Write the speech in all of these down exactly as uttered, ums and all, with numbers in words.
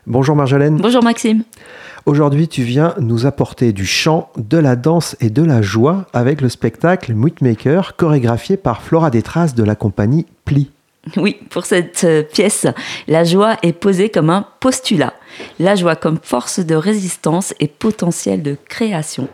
Bonjour Marjolaine. Bonjour Maxime. Aujourd'hui, tu viens nous apporter du chant, de la danse et de la joie avec le spectacle Muitmaker, chorégraphié par Flora Détraz de la compagnie Pli. Oui, pour cette euh, pièce, la joie est posée comme un postulat. La joie comme force de résistance et potentiel de création.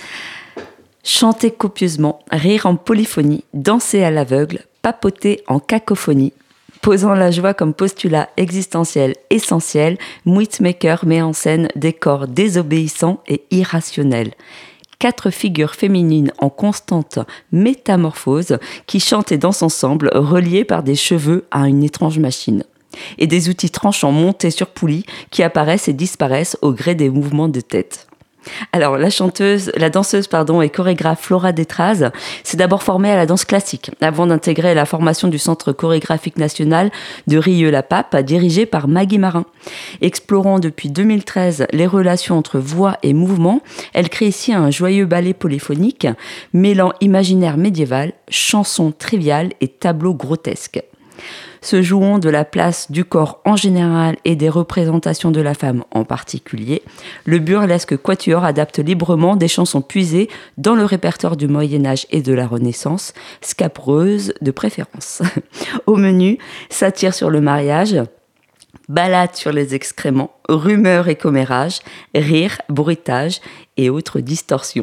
Chanter copieusement, rire en polyphonie, danser à l'aveugle, papoter en cacophonie. Posant la joie comme postulat existentiel essentiel, Muitmaker met en scène des corps désobéissants et irrationnels. Quatre figures féminines en constante métamorphose qui chantent et dansent ensemble, reliées par des cheveux à une étrange machine. Et des outils tranchants montés sur poulies qui apparaissent et disparaissent au gré des mouvements de tête. Alors, la chanteuse, la danseuse pardon, et chorégraphe Flora Détraz s'est d'abord formée à la danse classique avant d'intégrer la formation du Centre chorégraphique national de Rieux-la-Pape, dirigé par Maggie Marin. Explorant depuis deux mille treize les relations entre voix et mouvement, elle crée ici un joyeux ballet polyphonique mêlant imaginaire médiéval, chansons triviales et tableaux grotesques. Se jouant de la place du corps en général et des représentations de la femme en particulier, le burlesque quatuor adapte librement des chansons puisées dans le répertoire du Moyen-Âge et de la Renaissance, scabreuses de préférence. Au menu, satire sur le mariage, ballade sur les excréments, rumeurs et commérages, rire, bruitage et autres distorsions.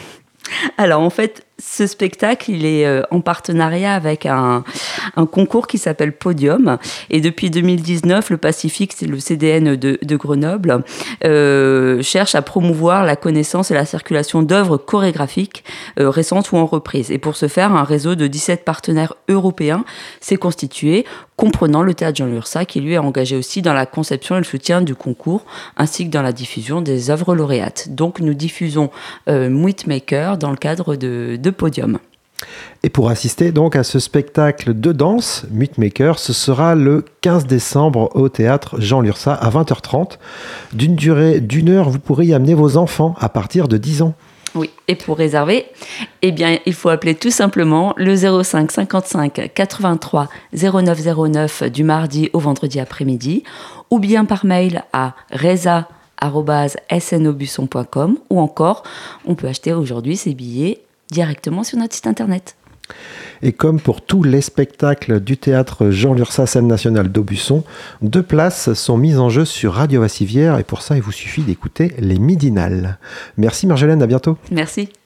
Alors en fait, ce spectacle, il est euh, en partenariat avec un, un concours qui s'appelle Podium. Et depuis deux mille dix-neuf, le Pacifique, c'est le C D N de, de Grenoble, euh, cherche à promouvoir la connaissance et la circulation d'œuvres chorégraphiques euh, récentes ou en reprise. Et pour ce faire, un réseau de dix-sept partenaires européens s'est constitué, comprenant le Théâtre Jean Lurçat, qui lui est engagé aussi dans la conception et le soutien du concours, ainsi que dans la diffusion des œuvres lauréates. Donc nous diffusons euh, Muitmaker dans le cadre de, de Podium. Et pour assister donc à ce spectacle de danse, Muitmaker, ce sera le quinze décembre au Théâtre Jean Lurçat à vingt heures trente. D'une durée d'une heure, vous pourrez y amener vos enfants à partir de dix ans. Oui, et pour réserver, eh bien, il faut appeler tout simplement le zéro cinq cinquante-cinq quatre-vingt-trois zéro neuf zéro neuf du mardi au vendredi après-midi, ou bien par mail à reza arobase s n aubusson point com, ou encore, on peut acheter aujourd'hui ces billets directement sur notre site internet. Et comme pour tous les spectacles du théâtre Jean Lurçat, scène nationale d'Aubusson, deux places sont mises en jeu sur Radio Vassivière et pour ça, il vous suffit d'écouter les Midinales. Merci Marjolaine, à bientôt. Merci.